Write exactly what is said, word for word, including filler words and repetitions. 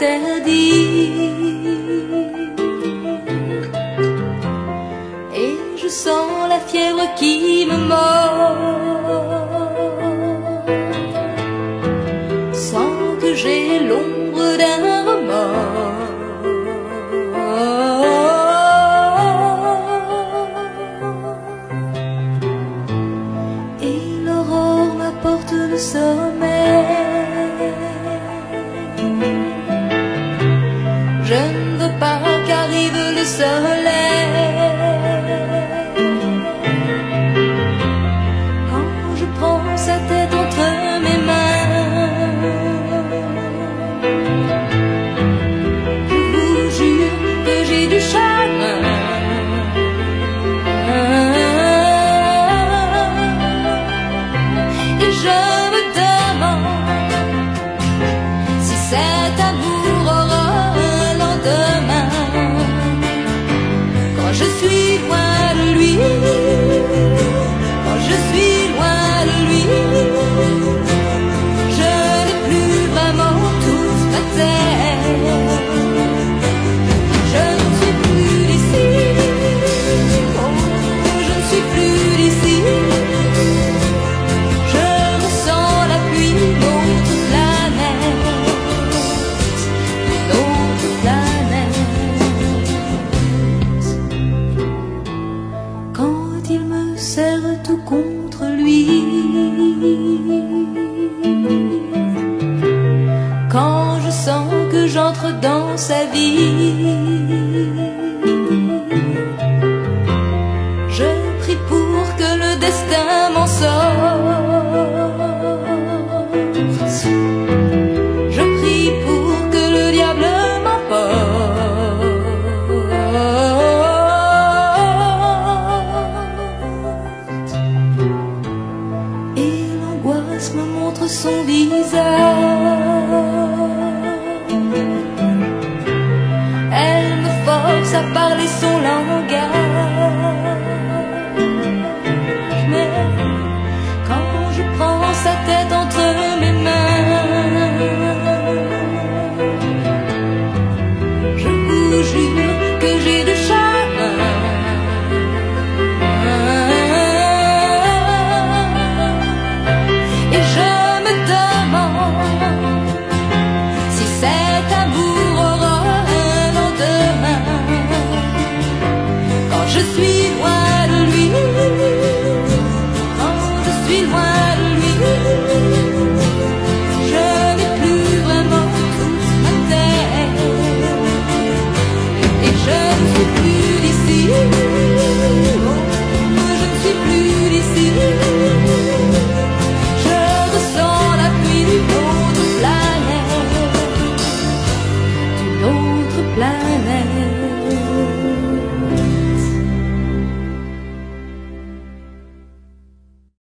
interdit. Et je sens la fièvre qui me mord, sans que j'ai l'ombre d'un remords. Et l'aurore m'apporte le sommeil. Je ne veux pas qu'arrive le soleil. Quand je prends sa tête entre mes mains, je vous jure que j'ai du chagrin. Et je me demande si cet amour aura un lendemain. Quand je suis loin de lui, quand je suis loin de lui, je n'ai plus vraiment toute ma terre. Je ne suis plus d'ici, oh, je ne suis plus d'ici. Je ressens la pluie, l'autre planète, l'autre planète. Quand il me serre tout contre lui, quand je sens que j'entre dans sa vie, je prie pour que le destin m'en sorte. Je prie pour que le diable m'emporte. Et l'angoisse me montre son visage. Elle me force à parler son langage. Mais quand je prends sa tête entre mes mains, je vous jure que j'ai du chagrin. Et je me demande si cet amour aura un lendemain. Quand je suis loin de lui, quand je suis loin